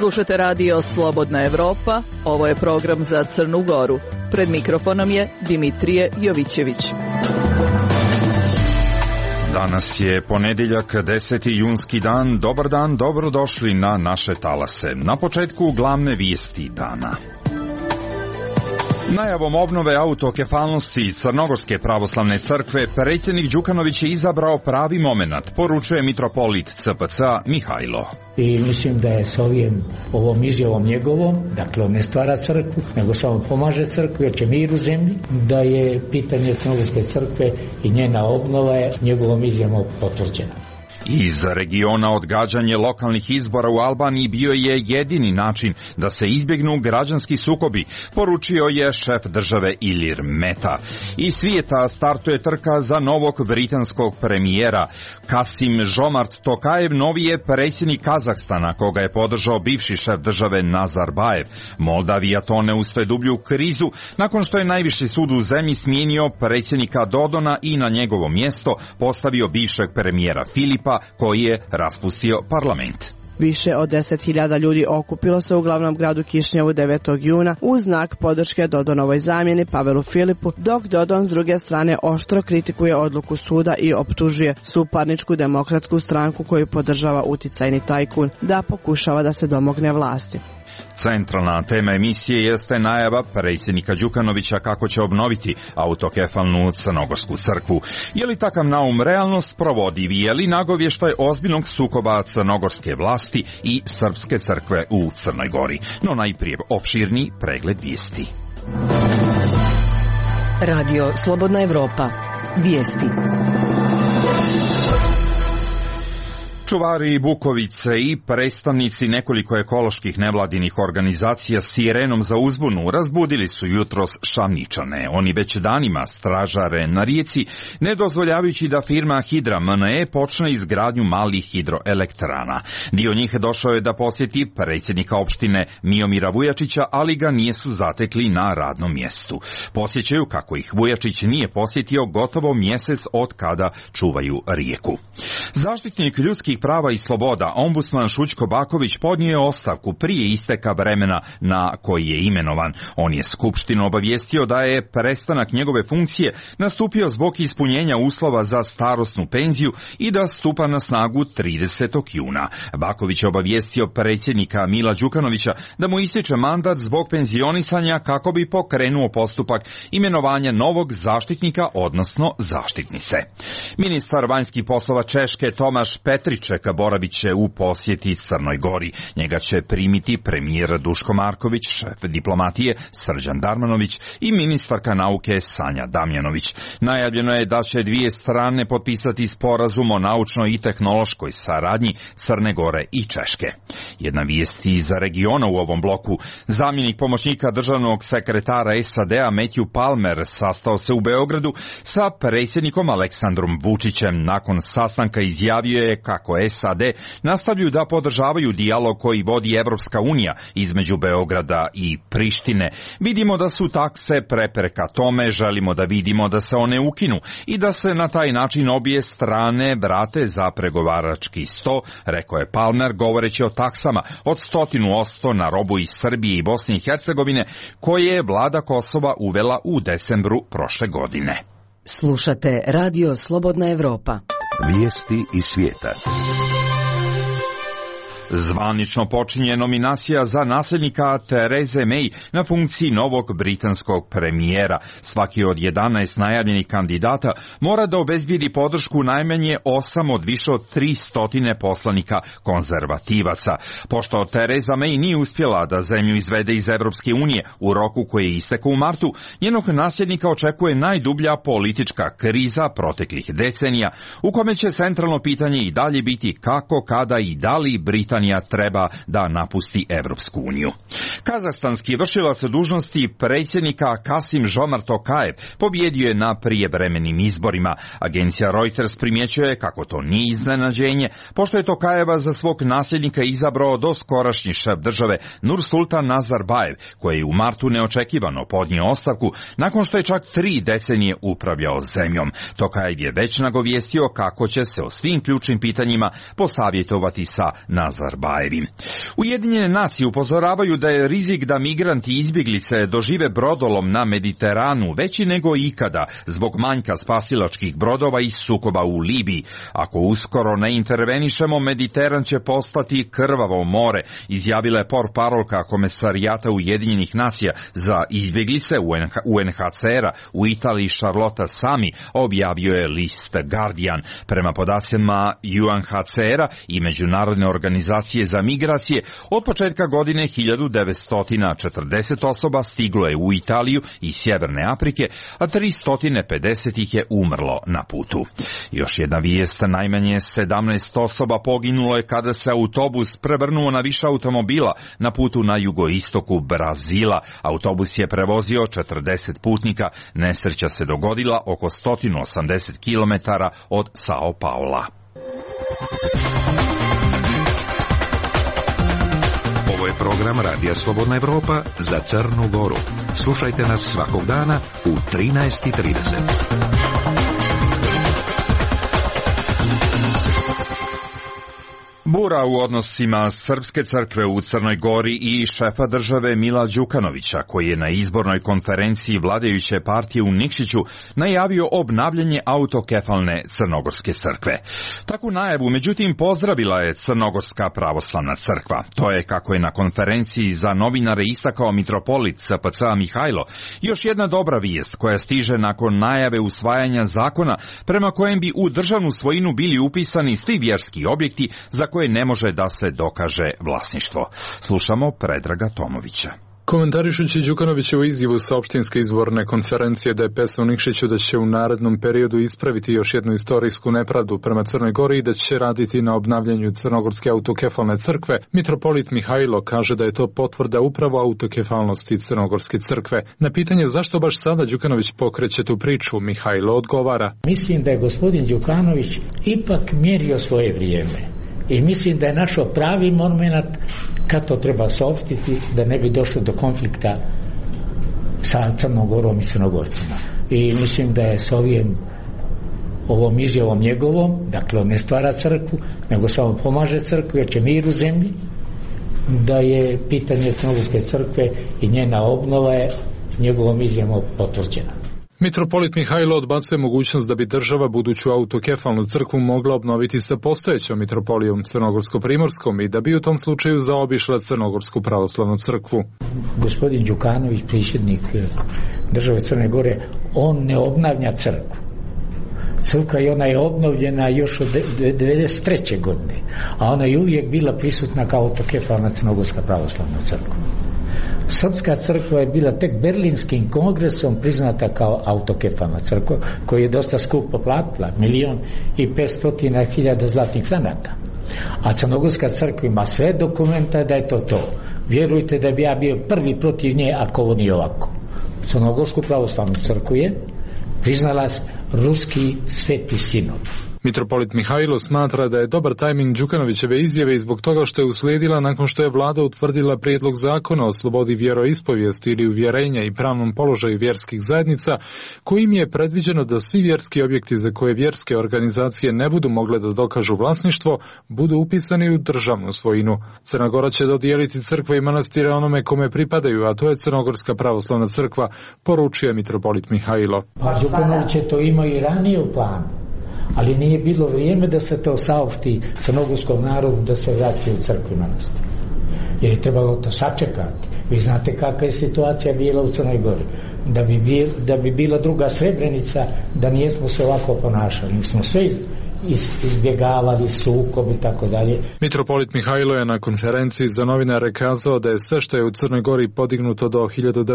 Slušate radio Slobodna Evropa, ovo je program za Crnu Goru. Pred mikrofonom je Dimitrije Jovićević. Danas je ponedjeljak, 10. junski dan. Dobar dan, dobrodošli na naše talase. Na početku glavne vijesti dana. Najavom obnove autokefalnosti Crnogorske pravoslavne crkve predsjednik Đukanović je izabrao pravi momenat, poručuje mitropolit CPC-a Mihajlo. I mislim da je s ovom izjavom njegovom, dakle on ne stvara crkvu, nego samo pomaže crkvi, jer će mir u zemlji, da je pitanje Crnogorske crkve i njena obnova je njegovom izjavom potvrđena. Iz regiona odgađanje lokalnih izbora u Albaniji bio je jedini način da se izbjegnu građanski sukobi, poručio je šef države Ilir Meta. Iz svijeta startuje trka za novog britanskog premijera. Kasim Žomart Tokajev novi je predsjednik Kazahstana, koga je podržao bivši šef države Nazarbajev. Moldavija tone u sve dublju krizu nakon što je najviši sud u zemlji smijenio predsjednika Dodona i na njegovo mjesto postavio bivšeg premijera Filipa, koji je raspustio parlament. Više od 10.000 ljudi okupilo se u glavnom gradu Kišnjevu 9. juna u znak podrške Dodonovoj zamjeni Pavelu Filipu, dok Dodon s druge strane oštro kritikuje odluku suda i optužuje suparničku demokratsku stranku koju podržava uticajni tajkun da pokušava da se domogne vlasti. Centralna tema emisije jeste najava predsjednika Đukanovića kako će obnoviti autokefalnu Crnogorsku crkvu. Je li takav naum realnost provodiv, je li nagovještaj ozbiljnog sukoba crnogorske vlasti i srpske crkve u Crnoj Gori? No najprije opširni pregled vijesti. Radio Slobodna Evropa. Vijesti. Čuvari Bukovice i predstavnici nekoliko ekoloških nevladinih organizacija s sirenom za uzbunu razbudili su jutros Šamničane. Oni već danima stražare na rijeci, ne dozvoljavajući da firma Hidra MNE počne izgradnju malih hidroelektrana. Dio njih došao je da posjeti predsjednika opštine Miomira Vujačića, ali ga nijesu zatekli na radnom mjestu. Posjećaju kako ih Vujačić nije posjetio gotovo mjesec od kada čuvaju rijeku. Zaštitnik ljudskih prava i sloboda, ombudsman Šućko Baković podnio je ostavku prije isteka vremena na koji je imenovan. On je skupštinu obavijestio da je prestanak njegove funkcije nastupio zbog ispunjenja uslova za starosnu penziju i da stupa na snagu 30. juna. Baković je obavijestio predsjednika Mila Đukanovića da mu ističe mandat zbog penzionisanja kako bi pokrenuo postupak imenovanja novog zaštitnika, odnosno zaštitnice. Ministar vanjskih poslova Češke Tomaš Petriček boravit će u posjeti Crnoj Gori. Njega će primiti premijer Duško Marković, šef diplomatije Srđan Darmanović i ministarka nauke Sanja Damjanović. Najavljeno je da će dvije strane potpisati sporazum o naučnoj i tehnološkoj saradnji Crne Gore i Češke. Jedna vijest iz regiona u ovom bloku. Zamjenik pomoćnika državnog sekretara SAD-a Matthew Palmer sastao se u Beogradu sa predsjednikom Aleksandrom Vučićem. Nakon sastanka izjavio je kako SAD nastavljaju da podržavaju dijalog koji vodi Evropska unija između Beograda i Prištine. Vidimo da su takse prepreka tome, želimo da vidimo da se one ukinu i da se na taj način obje strane vrate za pregovarački sto, rekao je Palmer govoreći o taksama od 100% na robu iz Srbije i Bosne i Hercegovine koje je vlada Kosova uvela u decembru prošle godine. Slušate Radio Slobodna Evropa. Vijesti iz svijeta. Zvanično počinje nominacija za nasljednika Therese May na funkciji novog britanskog premijera. Svaki od 11 najavljenih kandidata mora da obezbijedi podršku najmanje 8 od više od 300 poslanika konzervativaca. Pošto Theresa May nije uspjela da zemlju izvede iz Evropske unije u roku koji je istekao u martu, njenog nasljednika očekuje najdublja politička kriza proteklih decenija, u kome će centralno pitanje i dalje biti kako, kada i da li Britanija treba da napusti Evropsku uniju. Kazahstanski vršilac dužnosti predsjednika Kasim Žomart Tokajev pobjedio je na prijevremenim izborima. Agencija Reuters primjećuje kako to nije iznenađenje, pošto je Tokajeva za svog nasljednika izabrao doskorašnji šef države Nursultan Nazarbajev, koji je u martu neočekivano podnio ostavku nakon što je čak 3 decenije upravljao zemljom. Tokajev je već nagovijestio kako će se o svim ključnim pitanjima posavjetovati sa Nazarbajevim. Ujedinjene nacije upozoravaju da je rizik da migranti i izbjeglice dožive brodolom na Mediteranu veći nego ikada zbog manjka spasilačkih brodova i sukoba u Libiji. Ako uskoro ne intervenišemo, Mediteran će postati krvavo more, izjavila je portparolka Komesarijata Ujedinjenih nacija za izbjeglice UNHCR-a u Italiji Charlotta Sami, objavio je list Guardian. Prema podacima UNHCR-a i Međunarodne organizacije za migracije, od početka godine 1940 osoba stiglo je u Italiju i Sjeverne Afrike, a 350 ih je umrlo na putu. Još jedna vijest, najmanje 17 osoba poginulo je kada se autobus prevrnuo na više automobila na putu na jugoistoku Brazila. Autobus je prevozio 40 putnika, nesreća se dogodila oko 180 km od Sao Paula. Ovo je program Radija Slobodna Evropa za Crnu Goru. Slušajte nas svakog dana u 13:30. Bura u odnosima Srpske crkve u Crnoj Gori i šefa države Mila Đukanovića, koji je na izbornoj konferenciji vladajuće partije u Nikšiću najavio obnavljanje autokefalne Crnogorske crkve. Takvu najavu, međutim, pozdravila je Crnogorska pravoslavna crkva. To je, kako je na konferenciji za novinare istakao mitropolit SPC-a Mihajlo, još jedna dobra vijest koja stiže nakon najave usvajanja zakona prema kojem bi u državnu svojinu bili upisani svi vjerski objekti za koje ne može da se dokaže vlasništvo. Slušamo Predraga Tomovića. Komentarišući Đukanovićevu izjavu sa opštinske izborne konferencije DPS u Nikšiću da će u narednom periodu ispraviti još jednu istorijsku nepravdu prema Crnoj Gori i da će raditi na obnavljanju Crnogorske autokefalne crkve, mitropolit Mihajlo kaže da je to potvrda upravo autokefalnosti Crnogorske crkve. Na pitanje zašto baš sada Đukanović pokreće tu priču, Mihajlo odgovara. Mislim da je gospodin Đukanović ipak mjerio svoje vrijeme. I mislim da je našao pravi moment kad to treba saopštiti, da ne bi došlo do konflikta sa Crnom Gorom i Crnogorcima. I mislim da je s ovom izjavom njegovom, dakle on ne stvara crkvu, nego samo pomaže crkvu jer će mir u zemlji, da je pitanje Crnogorske crkve i njena obnova je njegovom izjavom potvrđena. Mitropolit Mihajlo odbacuje mogućnost da bi država buduću autokefalnu crkvu mogla obnoviti sa postojećom mitropolijom Crnogorsko-Primorskom i da bi u tom slučaju zaobišla Crnogorsku pravoslavnu crkvu. Gospodin Đukanović, predsjednik države Crne Gore, on ne obnavlja crkvu. Crkva je ona je obnovljena još od 1993. godine, a ona je uvijek bila prisutna kao autokefalna Crnogorska pravoslavna crkva. Srpska crkva je bila tek Berlinskim kongresom priznata kao autokefalna crkva, koju je dosta skupo platila, 1.500.000 zlatnih franaka. A Crnogorska crkva ima sve dokumenta da je to. Vjerujte da bi ja bio prvi protiv nje ako ovo nije ovako. Crnogorsku pravoslavnu crkvu je priznala ruski sveti sinod. Mitropolit Mihajlo smatra da je dobar tajming Đukanovićeve izjave i zbog toga što je uslijedila nakon što je vlada utvrdila prijedlog zakona o slobodi vjeroispovijesti ili uvjerenja i pravnom položaju vjerskih zajednica, kojim je predviđeno da svi vjerski objekti za koje vjerske organizacije ne budu mogle da dokažu vlasništvo, budu upisani u državnu svojinu. Crna Gora će dodijeliti crkve i manastire onome kome pripadaju, a to je Crnogorska pravoslavna crkva, poručuje mitropolit Mihajlo. A Đukanović je to imao i ranije u planu. Ali nije bilo vrijeme da se to saopšti crnogorskom narodu da se vrati u crkvu manastir. Jer je trebalo to sačekati. Vi znate kakva je situacija bila u Crnoj Gori. Da bi bila druga Srebrenica, da nijesmo se ovako ponašali. Mi smo sve izbjegavali sukob i tako dalje. Mitropolit Mihajlo je na konferenciji za novinare kazao da je sve što je u Crnoj Gori podignuto do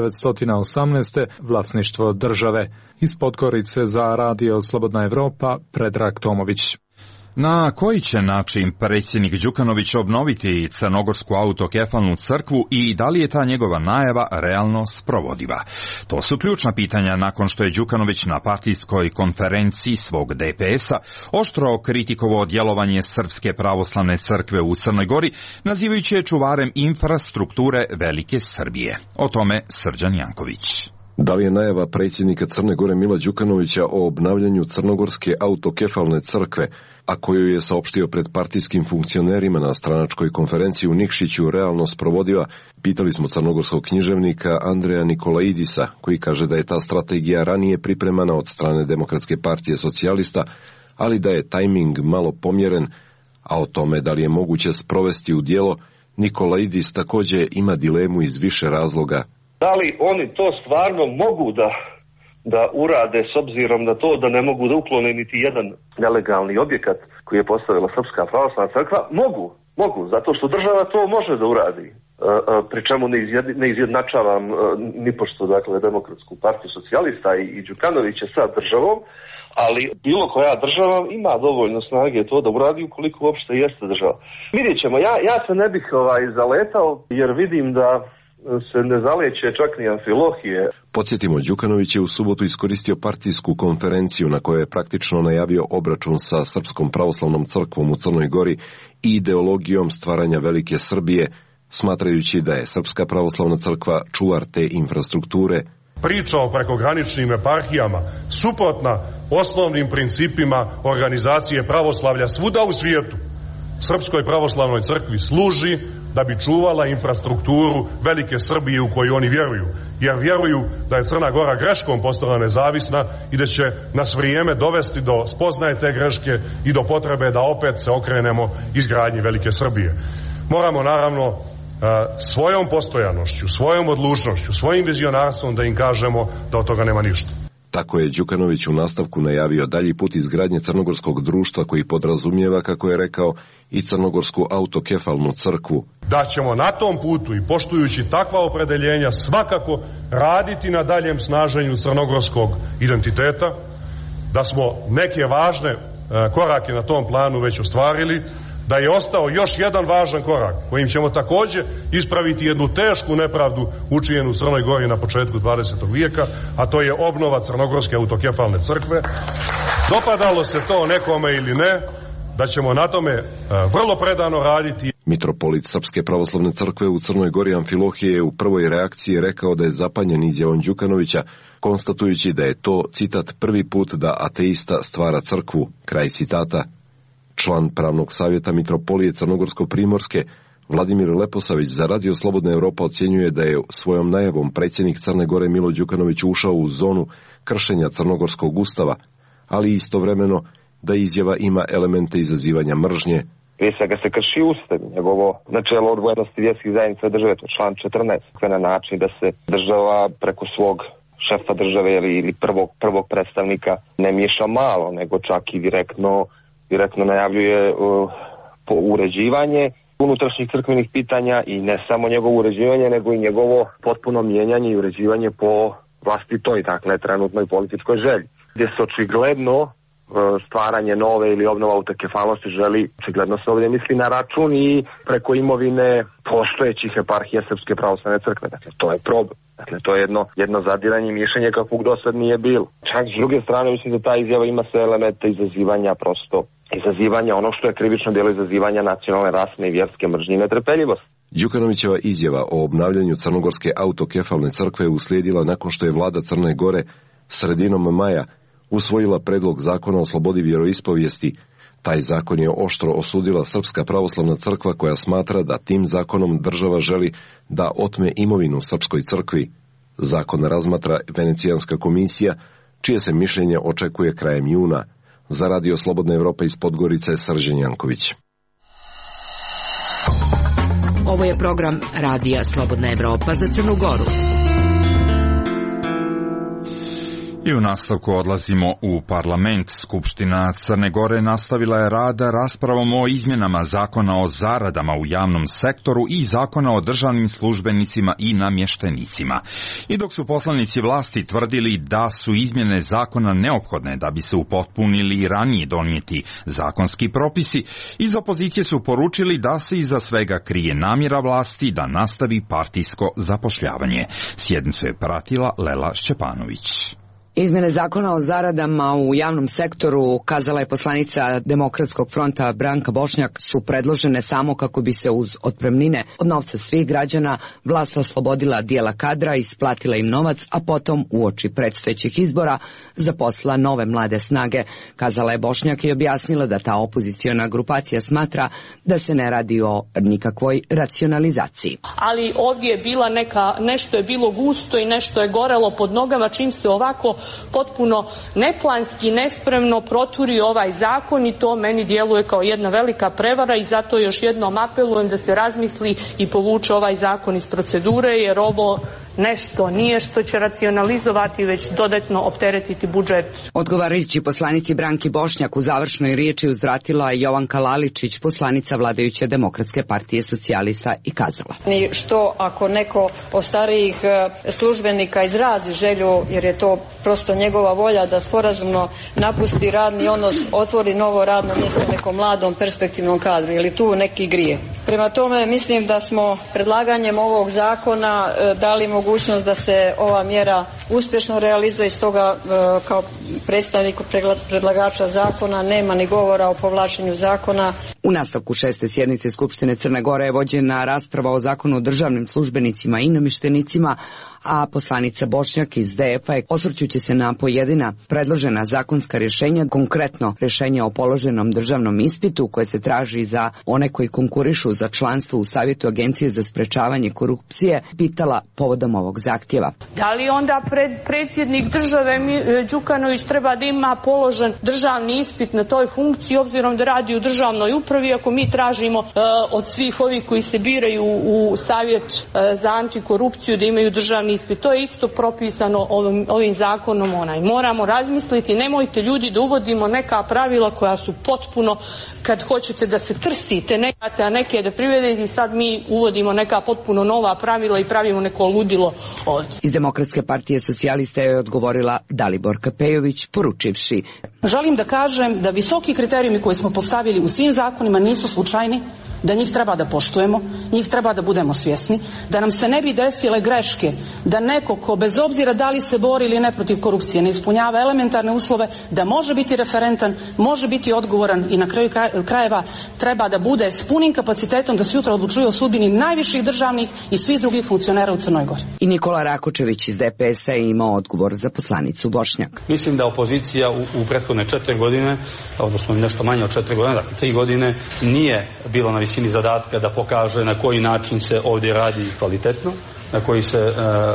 1918. vlasništvo države. Iz Podgorice za Radio Slobodna Evropa, Predrag Tomović. Na koji će način predsjednik Đukanović obnoviti Crnogorsku autokefalnu crkvu i da li je ta njegova najava realno sprovodiva? To su ključna pitanja nakon što je Đukanović na partijskoj konferenciji svog DPS-a oštro kritikovao djelovanje Srpske pravoslavne crkve u Crnoj Gori, nazivajući je čuvarem infrastrukture Velike Srbije. O tome Srđan Janković. Da li je najava predsjednika Crne Gore Mila Đukanovića o obnavljanju Crnogorske autokefalne crkve, a koju je saopštio pred partijskim funkcionerima na stranačkoj konferenciji u Nikšiću realno sprovodiva, pitali smo crnogorskog književnika Andreja Nikolaidisa, koji kaže da je ta strategija ranije pripremana od strane Demokratske partije socijalista, ali da je tajming malo pomjeren, a o tome da li je moguće sprovesti u djelo, Nikolaidis također ima dilemu iz više razloga. Da li oni to stvarno mogu da urade s obzirom na to da ne mogu da uklone niti jedan nelegalni objekat koji je postavila Srpska pravoslavna crkva? Mogu, zato što država to može da uradi. Pri čemu ne izjednačavam nipošto, dakle, Demokratsku partiju socijalista i Đukanovića sa državom, ali bilo koja država ima dovoljno snage to da uradi ukoliko uopšte jeste država. Vidjet ćemo, ja se ne bih zaletao jer vidim da se ne zaleće čak ni Amfilohije. Podsjetimo, Đukanović je u subotu iskoristio partijsku konferenciju na kojoj je praktično najavio obračun sa Srpskom pravoslavnom crkvom u Crnoj Gori i ideologijom stvaranja Velike Srbije, smatrajući da je Srpska pravoslavna crkva čuvar te infrastrukture. Priča o prekograničnim eparhijama suprotna osnovnim principima organizacije pravoslavlja svuda u svijetu. Srpskoj pravoslavnoj crkvi služi da bi čuvala infrastrukturu Velike Srbije u koju oni vjeruju. Jer vjeruju da je Crna Gora greškom postala nezavisna i da će nas vrijeme dovesti do spoznaje te greške i do potrebe da opet se okrenemo izgradnji Velike Srbije. Moramo naravno svojom postojanošću, svojom odlučnošću, svojim vizionarstvom da im kažemo da od toga nema ništa. Tako je Đukanović u nastavku najavio dalji put izgradnje crnogorskog društva koji podrazumijeva, kako je rekao, i crnogorsku autokefalnu crkvu. Da ćemo na tom putu i poštujući takva opredeljenja svakako raditi na daljem snaženju crnogorskog identiteta, da smo neke važne korake na tom planu već ostvarili, da je ostao još jedan važan korak kojim ćemo također ispraviti jednu tešku nepravdu učinjenu u Crnoj Gori na početku 20. vijeka, a to je obnova crnogorske autokefalne crkve. Dopadalo se to nekome ili ne, da ćemo na tome vrlo predano raditi. Mitropolit Srpske pravoslavne crkve u Crnoj Gori Amfilohije je u prvoj reakciji rekao da je zapanjen izjavom Đukanovića, konstatujući da je to, citat, prvi put da ateista stvara crkvu, kraj citata. Član pravnog savjeta Mitropolije Crnogorsko-Primorske, Vladimir Leposavić, za Radio Slobodna Evropa ocjenjuje da je svojom najavom predsjednik Crne Gore Milo Đukanović ušao u zonu kršenja crnogorskog ustava, ali istovremeno da izjava ima elemente izazivanja mržnje. Prije svega se krši ustav, njegovo načelo odvojenosti vjerskih zajednica države, to je član 14, na način da se država preko svog šefa države ili prvog predstavnika ne miješa malo, nego čak i direktno najavljuje uređivanje unutrašnjih crkvenih pitanja i ne samo njegovo uređivanje, nego i njegovo potpuno mijenjanje i uređivanje po vlastitoj, dakle, trenutnoj političkoj želji. Gdje se očigledno stvaranje nove ili obnova autokefalnosti želi, očigledno se ovdje misli na račun i preko imovine postojećih eparhija Srpske pravoslavne crkve. Dakle, to je problem. Dakle, to je jedno zadiranje i mišljenje kakvog do sad nije bilo. Čak s druge strane, mislim da ta izjava ima sve elemente izazivanja, prosto izazivanja, ono što je krivično djelo izazivanja nacionalne, rasne i vjerske mržnje i netrpeljivosti. Đukanovićeva izjava o obnavljanju Crnogorske autokefalne crkve uslijedila nakon što je vlada Crne Gore sredinom maja usvojila predlog zakona o slobodi vjeroispovijesti. Taj zakon je oštro osudila Srpska pravoslavna crkva, koja smatra da tim zakonom država želi da otme imovinu Srpskoj crkvi. Zakon razmatra Venecijanska komisija, čije se mišljenje očekuje krajem juna. Za Radio Slobodna Evropa iz Podgorice, Srđan Janković. Ovo je program Radija Slobodna Evropa za Crnu Goru. I u nastavku odlazimo u parlament. Skupština Crne Gore nastavila je rad raspravom o izmjenama zakona o zaradama u javnom sektoru i zakona o državnim službenicima i namještenicima. I dok su poslanici vlasti tvrdili da su izmjene zakona neophodne da bi se upotpunili ranije donijeti zakonski propisi, iz opozicije su poručili da se iza svega krije namjera vlasti da nastavi partijsko zapošljavanje. Sjednicu je pratila Lela Šćepanović. Izmene zakona o zaradama u javnom sektoru, kazala je poslanica Demokratskog fronta Branka Bošnjak, su predložene samo kako bi se uz otpremnine od novca svih građana vlast oslobodila dijela kadra, isplatila im novac, a potom uoči predstojećih izbora zaposlila nove mlade snage. Kazala je Bošnjak i objasnila da ta opoziciona grupacija smatra da se ne radi o nikakvoj racionalizaciji. Ali ovdje je bila nešto je bilo gusto i nešto je gorelo pod nogama, čim se ovako potpuno neplanski, nespremno proturi ovaj zakon, i to meni djeluje kao jedna velika prevara, i zato još jednom apelujem da se razmisli i povuče ovaj zakon iz procedure, jer ovo nešto nije što će racionalizovati, već dodatno opteretiti budžet. Odgovarajući poslanici Branki Bošnjak u završnoj riječi uzvratila Jovanka Laličić, poslanica vladajuće Demokratske partije socijalista, i kazala: Što ako neko od starijih službenika izrazi želju, jer je to prosto njegova volja da sporazumno napusti radni odnos, otvori novo radno mjesto nekom mladom perspektivnom kadru, je li tu neki grije? Prema tome mislim da smo predlaganjem ovog zakona dali mogućnost da se ova mjera uspješno realizuje, i stoga kao predstavnik predlagača zakona nema ni govora o povlačenju zakona. U nastavku 6. sjednice Skupštine Crne Gore je vođena rasprava o zakonu o državnim službenicima i namještenicima, a poslanica Bošnjak iz DF-a je, osvrćući se na pojedina predložena zakonska rješenja, konkretno rješenje o položenom državnom ispitu koje se traži za one koji konkurišu za članstvo u Savjetu Agencije za sprečavanje korupcije, pitala povodom ovog zahtjeva. Da li onda predsjednik države Đukanović treba da ima položen državni ispit na toj funkciji, obzirom da radi u državnoj upravi, ako mi tražimo od svih ovih koji se biraju u Savjet za antikorupciju da imaju državni ispit? To je isto propisano ovim zakonom. Moramo razmisliti, nemojte ljudi da uvodimo neka pravila koja su potpuno, kad hoćete da se trsite nekate, a neke da privedete, i sad mi uvodimo neka potpuno nova pravila i pravimo neko ludilo ovdje. Iz Demokratske partije socijalista je odgovorila Daliborka Pejović, poručivši: Želim da kažem da visoki kriterijumi koje smo postavili u svim zakonima nisu slučajni, da njih treba da poštujemo, njih treba da budemo svjesni, da nam se ne bi desile greške, da neko ko bez obzira da li se bori ili ne protiv korupcije ne ispunjava elementarne uslove, da može biti referentan, može biti odgovoran i na kraju krajeva treba da bude s punim kapacitetom da sutra odlučuje o sudbini najviših državnih i svih drugih funkcionera u Crnoj Gori. I Nikola Rakočević iz DPS-a je imao odgovor za poslanicu Bošnjak. Mislim da opozicija u prethodne 4 godine, odnosno nešto manje od 4 godine, dakle 3 godine, nije bilo na visini zadatka da pokaže na koji način se ovdje radi kvalitetno, na koji se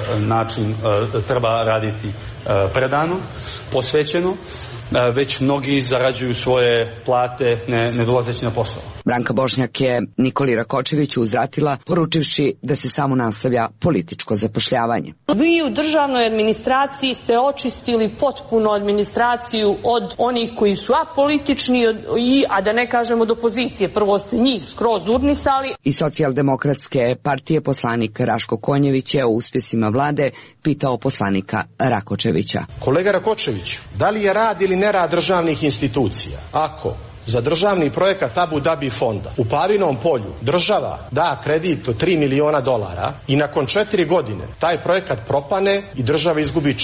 način treba raditi predano, posvećeno, već mnogi zarađuju svoje plate ne dolazeći na posao. Branka Bošnjak je Nikoli Rakočeviću uzvratila, poručivši da se samo nastavlja političko zapošljavanje. Vi u državnoj administraciji ste očistili potpuno administraciju od onih koji su apolitični, a da ne kažem od opozicije. Prvo ste njih skroz urnisali. I Socijaldemokratske partije poslanik Raško Konjević je o uspjesima vlade pitao poslanika Rakočevića. Kolega Rakočević, da li je rad ili nerad državnih institucija? Ako za državni projekat Abu Dhabi fonda u Pavinom polju država da kredit od $3 miliona i nakon 4 godine taj projekat propane i država izgubi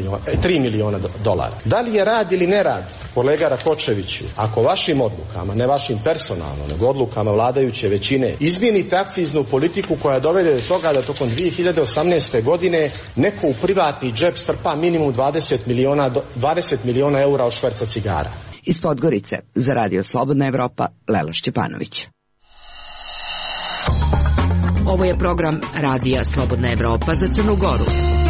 $3 miliona. Da li je rad ili nerad, kolega Rakočeviću, ako vašim odlukama, ne vašim personalno, nego odlukama vladajuće većine, izmijenite akciznu politiku koja dovede do toga da tokom 2018. godine neko u privatni džep strpa minimum 20 miliona eura od šverca cigara? Iz Podgorice za Radio Slobodna Evropa, Lela Šćepanović. Ovo je program Radija Slobodna Evropa za Crnu Goru.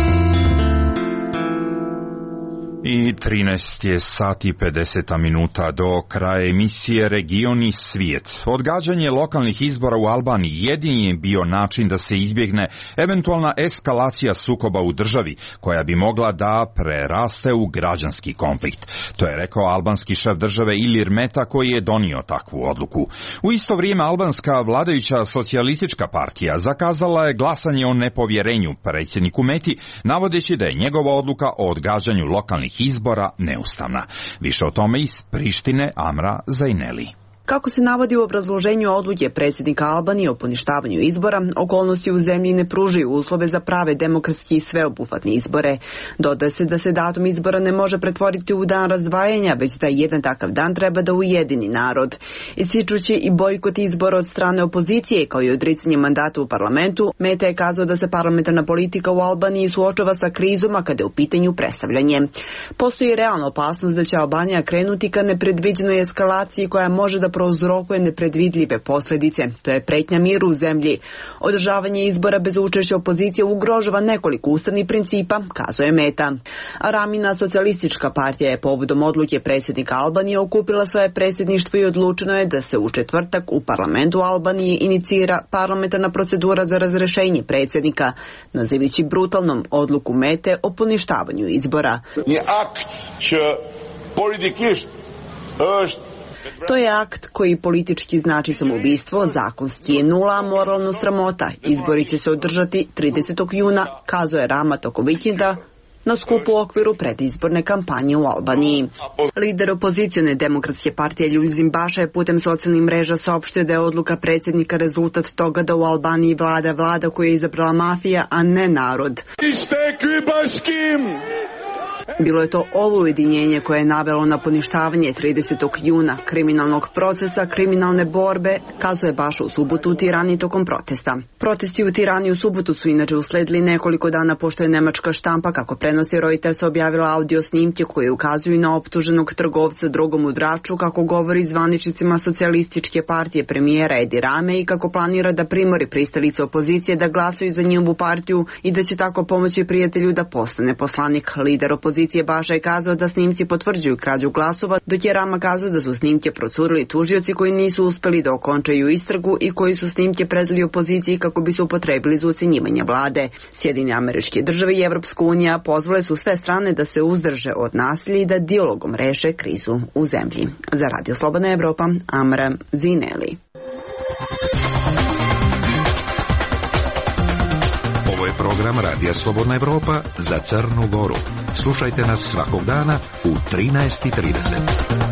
I 13 je sati 50 minuta do kraja emisije Region i svijet. Odgađanje lokalnih izbora u Albaniji jedini je bio način da se izbjegne eventualna eskalacija sukoba u državi, koja bi mogla da preraste u građanski konflikt. To je rekao albanski šef države Ilir Meta, koji je donio takvu odluku. U isto vrijeme albanska vladajuća socijalistička partija zakazala je glasanje o nepovjerenju predsjedniku Meti, navodeći da je njegova odluka o odgađanju lokalnih izbora neustavna. Više o tome iz Prištine Amra Zajneli. Kako se navodi u obrazloženju odluke predsjednika Albanije o poništavanju izbora, okolnosti u zemlji ne pružaju uslove za prave demokratski i sveobuhvatne izbore. Dodaje se da se datum izbora ne može pretvoriti u dan razdvajanja, već da jedan takav dan treba da ujedini narod. Ističući i bojkot izbora od strane opozicije, kao i odricanje mandata u parlamentu, Meta je kazao da se parlamentarna politika u Albaniji suočava sa krizom, a kada je u pitanju predstavljanje. Postoji realna opasnost da će Albanija krenuti ka nepredviđenoj eskalaciji koja može da prouzrokuje nepredvidljive posljedice. To je pretnja miru u zemlji. Održavanje izbora bez učešća opozicije ugrožava nekoliko ustavnih principa, kazuje Meta. Aramina socijalistička partija je povodom odluke predsjednika Albanije okupila svoje predsjedništvo i odlučeno je da se u četvrtak u parlamentu Albanije inicira parlamentarna procedura za razrešenje predsjednika, nazivajući brutalnom odluku Mete o poništavanju izbora. To je akt koji politički znači samoubistvo, zakonski je nula, moralno sramota. Izbori će se održati 30. juna, kazuje Rama tokom vikenda na skupu u okviru predizborne kampanje u Albaniji. Lider opozicione demokratske partije Ljuzim Baša je putem socijalnih mreža saopštio da je odluka predsjednika rezultat toga da u Albaniji vlada koju je izabrala mafija, a ne narod. Bilo je to ovo ujedinjenje koje je navelo na poništavanje 30. juna kriminalnog procesa, kriminalne borbe, kazuje Baša u subotu u Tirani tokom protesta. Protesti u Tirani u subotu su inače usledili nekoliko dana pošto je nemačka štampa, kako prenosi Reuters, objavila audio snimke koje ukazuju na optuženog trgovca drogom u Draču, kako govori zvaničnicima socijalističke partije premijera Edi Rame i kako planira da primori pristalice opozicije da glasaju za njihovu partiju i da će tako pomoći prijatelju da postane poslanik. Lider opozicije Baša je kazao da snimci potvrđuju krađu glasova, dok je Rama kazao da su snimke procurili tužioci koji nisu uspeli da okončaju istragu i koji su snimke predali opoziciji kako bi se upotrebili za ucenjivanje vlade. Sjedinjene Američke Države i Evropska unija pozvale su sve strane da se uzdrže od nasilja i da dijalogom reše krizu u zemlji. Za Radio Slobodna Evropa, Amra Zineli. Ovo je program Radija Slobodna Evropa za Crnu Goru. Slušajte nas svakog dana u 13:30.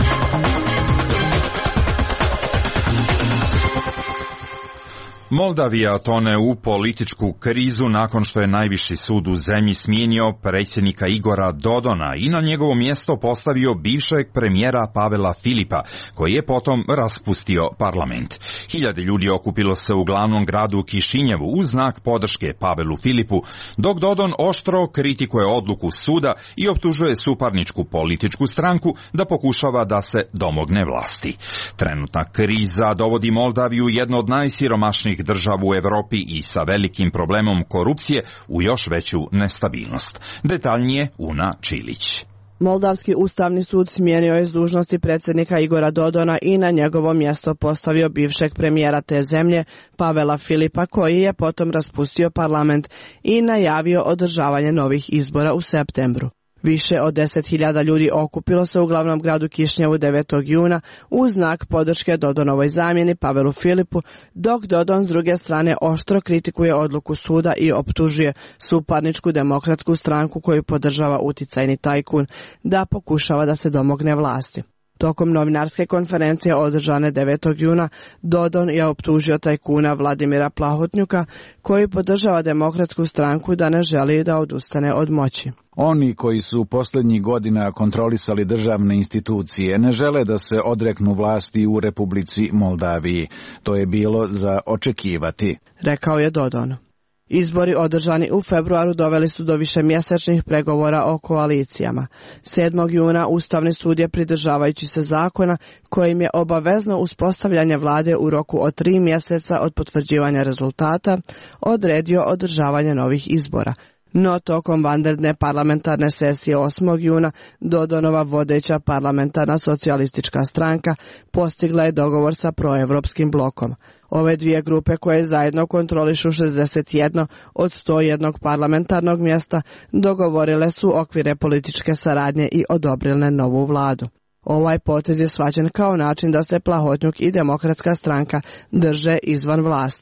Moldavija tone u političku krizu nakon što je najviši sud u zemlji smijenio predsjednika Igora Dodona i na njegovo mjesto postavio bivšeg premijera Pavela Filipa, koji je potom raspustio parlament. Hiljade ljudi okupilo se u glavnom gradu Kišinjevu u znak podrške Pavelu Filipu, dok Dodon oštro kritikuje odluku suda i optužuje suparničku političku stranku da pokušava da se domogne vlasti. Trenutna kriza dovodi Moldaviju jedno od najsiromašnijih država u Evropi i sa velikim problemom korupcije u još veću nestabilnost. Detaljnije Una Čilić. Moldavski ustavni sud smijenio je s dužnosti predsjednika Igora Dodona i na njegovo mjesto postavio bivšeg premijera te zemlje Pavela Filipa, koji je potom raspustio parlament i najavio održavanje novih izbora u septembru. Više od 10.000 ljudi okupilo se u glavnom gradu Kišnjevu 9. juna u znak podrške Dodonovoj zamjeni Pavelu Filipu, dok Dodon s druge strane oštro kritikuje odluku suda i optužuje suparničku demokratsku stranku koju podržava uticajni tajkun da pokušava da se domogne vlasti. Tokom novinarske konferencije održane 9. juna, Dodon je optužio tajkuna Vladimira Plahotnjuka, koji podržava demokratsku stranku, da ne želi da odustane od moći. Oni koji su posljednjih godina kontrolisali državne institucije ne žele da se odreknu vlasti u Republici Moldaviji. To je bilo za očekivati, rekao je Dodon. Izbori održani u februaru doveli su do višemjesečnih pregovora o koalicijama. 7. juna Ustavni sud je, pridržavajući se zakona kojim je obavezno uspostavljanje vlade u roku od 3 mjeseca od potvrđivanja rezultata, odredio održavanje novih izbora. No tokom vanredne parlamentarne sesije 8. juna Dodonova vodeća parlamentarna socijalistička stranka postigla je dogovor sa proevropskim blokom. Ove dvije grupe, koje zajedno kontrolišu 61 od 101 parlamentarnog mjesta, dogovorile su okvire političke saradnje i odobrile novu vladu. Ovaj potez je shvaćen kao način da se Plahotnjuk i demokratska stranka drže izvan vlasti.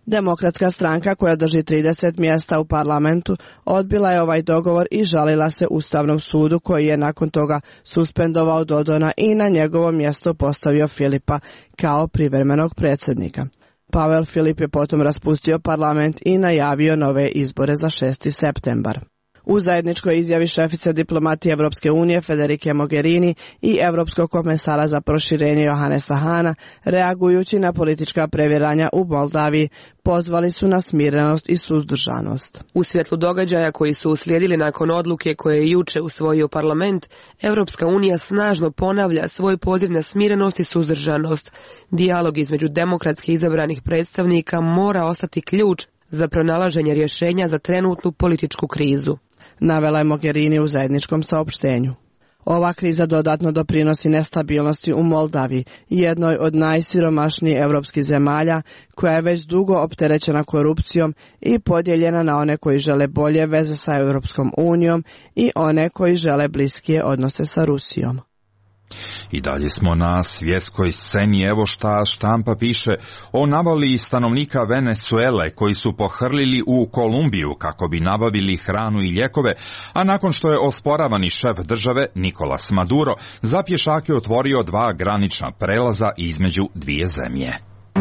Demokratska stranka, koja drži 30 mjesta u parlamentu, odbila je ovaj dogovor i žalila se Ustavnom sudu, koji je nakon toga suspendovao Dodona i na njegovo mjesto postavio Filipa kao privremenog predsjednika. Pavel Filip je potom raspustio parlament i najavio nove izbore za 6. septembar. U zajedničkoj izjavi šefice diplomatije Evropske unije Federike Mogherini i Evropskog komesara za proširenje Johannesa Hana, reagujući na politička previranja u Moldaviji, pozvali su na smirenost i suzdržanost. U svjetlu događaja koji su uslijedili nakon odluke koje je juče usvojio parlament, Evropska unija snažno ponavlja svoj poziv na smirenost i suzdržanost. Dijalog između demokratski izabranih predstavnika mora ostati ključ za pronalaženje rješenja za trenutnu političku krizu, navela je Mogherini u zajedničkom saopštenju. Ova kriza dodatno doprinosi nestabilnosti u Moldaviji, jednoj od najsiromašnijih europskih zemalja, koja je već dugo opterećena korupcijom i podijeljena na one koji žele bolje veze sa Europskom unijom i one koji žele bliskije odnose sa Rusijom. I dalje smo na svjetskoj sceni. Evo šta štampa piše o navali stanovnika Venezuele koji su pohrlili u Kolumbiju kako bi nabavili hranu i lijekove, a nakon što je osporavani šef države Nicolas Maduro za pješake otvorio 2 granična prelaza između 2 zemlje.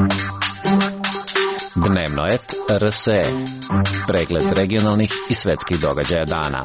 Dnevnoet RSE. Pregled regionalnih i svjetskih događaja dana.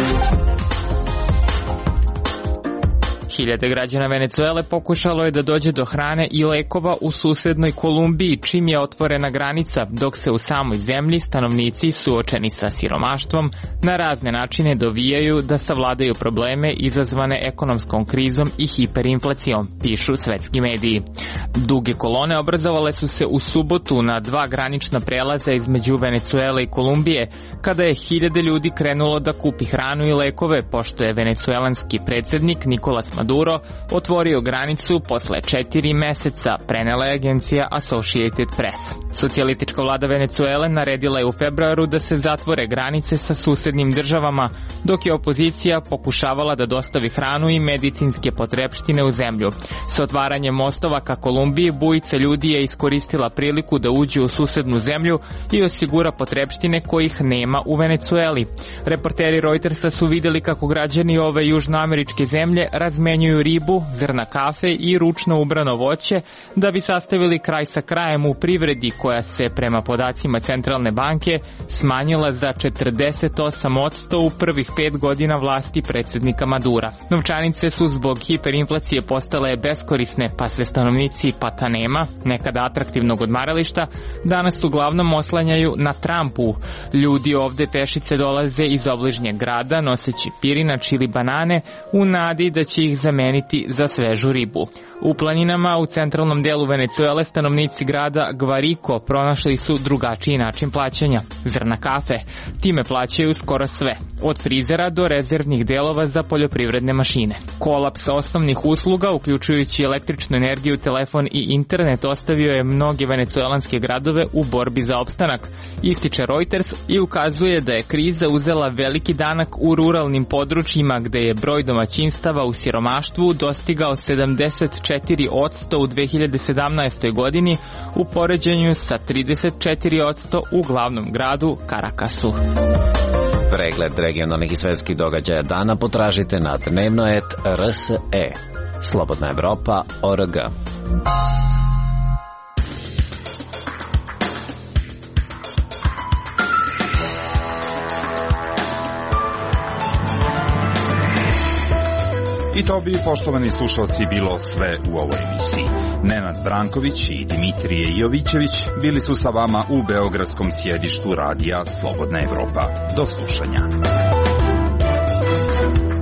Hiljade građana Venezuele pokušalo je da dođe do hrane i lekova u susednoj Kolumbiji, čim je otvorena granica, dok se u samoj zemlji stanovnici suočeni sa siromaštvom na razne načine dovijaju da savladaju probleme izazvane ekonomskom krizom i hiperinflacijom, pišu svetski mediji. Duge kolone obrazovale su se u subotu na 2 granična prelaza između Venezuele i Kolumbije, kada je hiljade ljudi krenulo da kupi hranu i lekove, pošto je venecuelanski predsjednik Nicolas Maduro otvorio granicu posle 4 meseca, prenela je agencija Associated Press. Socijalistička vlada Venecuele naredila je u februaru da se zatvore granice sa susednim državama, dok je opozicija pokušavala da dostavi hranu i medicinske potrepštine u zemlju. Sa otvaranjem mostova ka Kolumbiji, bujica ljudi je iskoristila priliku da uđe u susednu zemlju i osigura potrepštine kojih nema u Venecueli. Reporteri Reutersa su vidjeli kako građani ove južnoameričke zemlje razmenjuju ribu, zrna kafe i ručno ubrano voće da bi sastavili kraj sa krajem u privredi, koja se prema podacima Centralne banke smanjila za 48% u prvih 5 godina vlasti predsjednika Madura. Novčanice su zbog hiperinflacije postale beskorisne, pa se stanovnici Patanema, nekada atraktivnog odmarališta, danas uglavnom oslanjaju na trampu. Ljudi ovde pešice dolaze iz obližnjeg grada noseći pirinač ili banane u nadi da će ih zameniti za svežu ribu. U planinama u centralnom delu Venecuele stanovnici grada Guarico pronašli su drugačiji način plaćanja, zrna kafe. Time plaćaju skoro sve, od frizera do rezervnih delova za poljoprivredne mašine. Kolaps osnovnih usluga, uključujući električnu energiju, telefon i internet, ostavio je mnoge venecuelanske gradove u borbi za opstanak, ističe Reuters i ukazuje da je kriza uzela veliki danak u ruralnim područjima, gde je broj domaćinstava u siromaštvu dostigao 74% u 2017. godini u poređenju sa 34% u glavnom gradu Caracasu. Pregled regionalnih i svjetskih događaja dana potražite na Dnevnoet RSE. Slobodna Evropa.org. I to bi, poštovani slušalci, bilo sve u ovoj emisiji. Nenad Branković i Dimitrije Jovićević bili su sa vama u beogradskom sjedištu radija Slobodna Evropa. Do slušanja.